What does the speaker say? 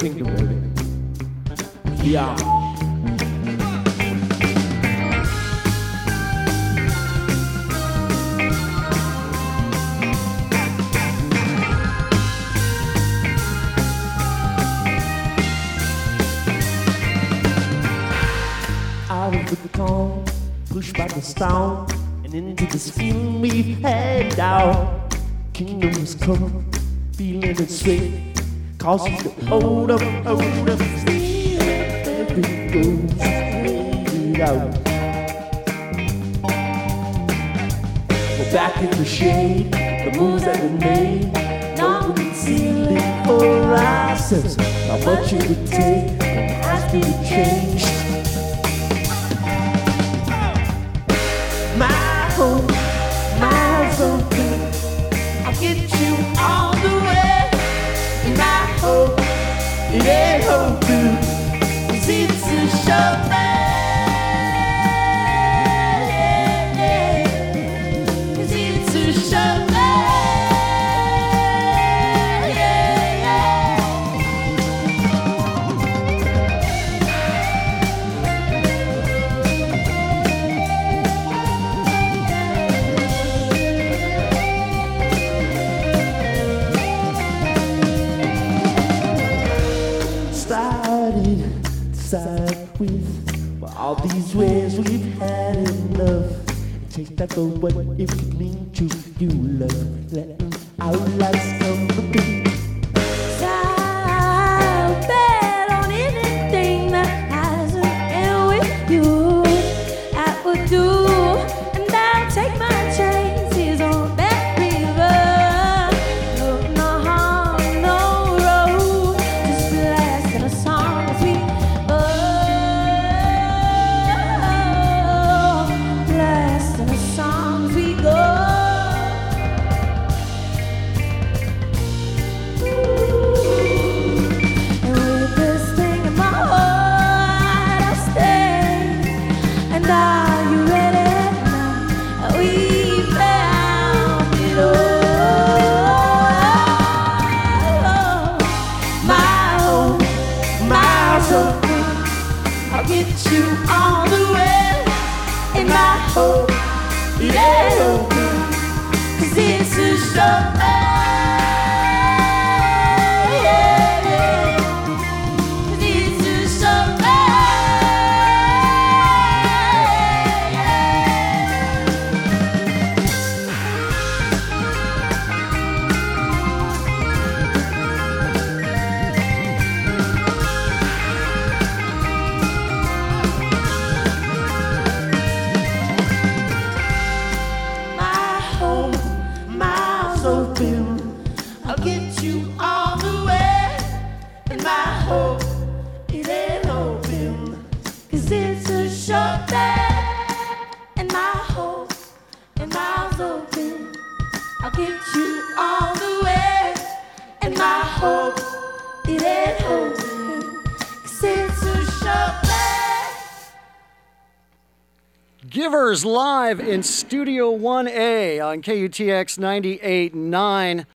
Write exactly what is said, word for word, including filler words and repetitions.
kingdom, baby. Yeah. Out of the calm, pushed by the storm, and into this feeling we've had now. Kingdom has come, feeling its way, cause you can hold up, hold up, feel it goes straight out. We're back in the shade, the moves that we made, now we can seal it for ourselves. How much it would take, has to be changed. My home, my zone, I'll get you all the way. My hope, it ain't hope, cause it's a show, cause it's a show. Side with for all these ways we've had enough. Take that for what it would mean to you, love. Letting our lives come to be. So I'll bet on anything that has an end with you. I would do, and I'll take my chances on that river. No, no harm, no road, just blasting a song as we. I'll get you all the way in my hope, it ain't over, cause it's a show. Yeah, yeah. Cause it's a show. I'll get you all the way, and my hope, it ain't open, cause it's a short day, and my hope, and miles open. I'll get you all the way, and my hope, it ain't open, cause it's a short day. Givers live in Studio one A on K U T X ninety-eight point nine.